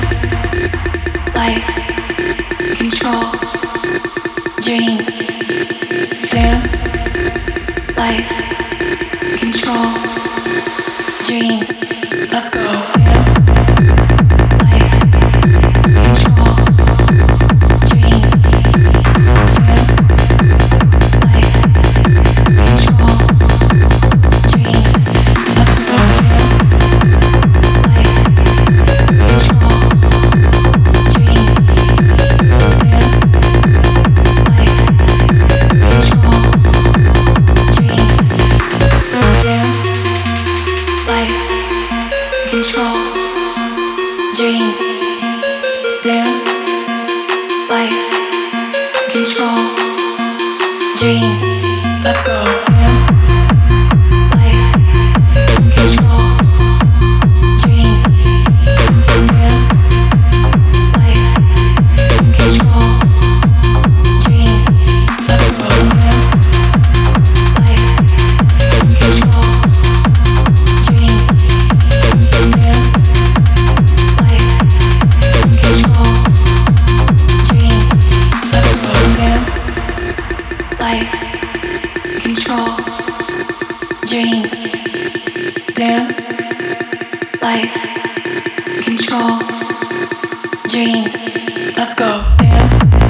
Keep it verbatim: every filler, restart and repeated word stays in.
life, control, dreams, dance, life, control, dreams, let's go, dance, life, control, dreams, dance, life, control, dreams, let's go, dance, life, control, dreams, dance, life, control, dreams, dance, life, control, dreams, dance, life, control, dreams, let's go, dance, life, control, dreams, dance, life, control, dreams, let's go, dance, life, control, dreams, dance, life, control, dreams, let's go, dance, life, control, dreams, dance, life, control, dreams, let's go, dance.